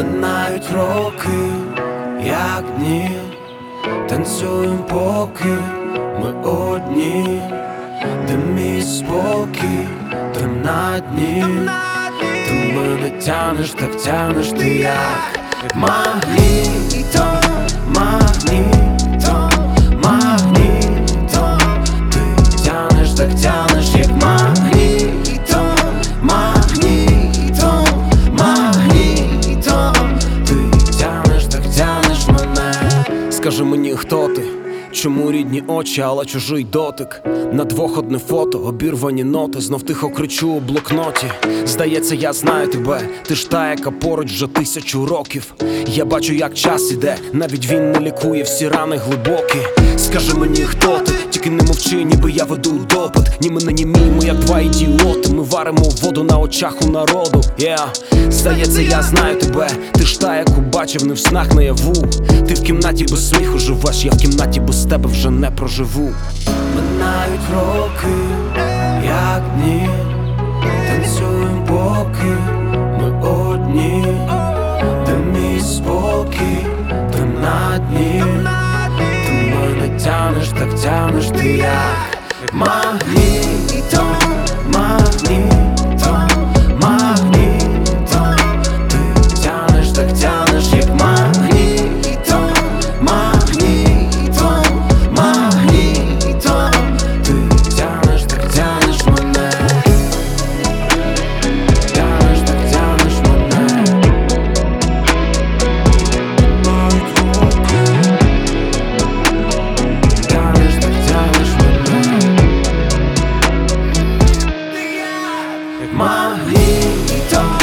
Минають роки, як дні, танцюєм поки ми одні, де мій спокій, там на дні. Ти мене тянеш, так тянеш ти як магнітом, магнітом, магнітом. Ти тянеш, так тянеш як магнітом, магнітом, магнітом. Ти тянеш, так тянеш мене. Скажи мені, хто ти? Чому рідні очі, але чужий дотик? На двох одне фото, обірвані ноти. Знов тихо кричу у блокноті. Здається, я знаю тебе. Ти ж та, яка поруч вже 1000 років. Я бачу, як час іде, навіть він не лікує всі рани глибокі. Скажи мені, хто ти? Тільки не мовчи, ніби я веду допит. Ні мене, ні мій, як два ідіоти. Ми варимо воду на очах у народу. Здається, я знаю тебе. Ти ж та, яку бачив не в снах наяву. Ти в кімнаті без сміху живеш, я в кімнаті без тебе вже не проживу. Минають роки, як дні, танцюєм поки ми одні, де мій спокій, там на дні. Ти мене тянеш, так тянеш ти як магнітом, магнітом, магнітом. Ти тянеш, так тянеш як магнітом, магнітом, магнітом. Ти тянеш, так тянеш мене. Тянеш, так тянеш мене. Тянеш, так тянеш мене. Магнітом.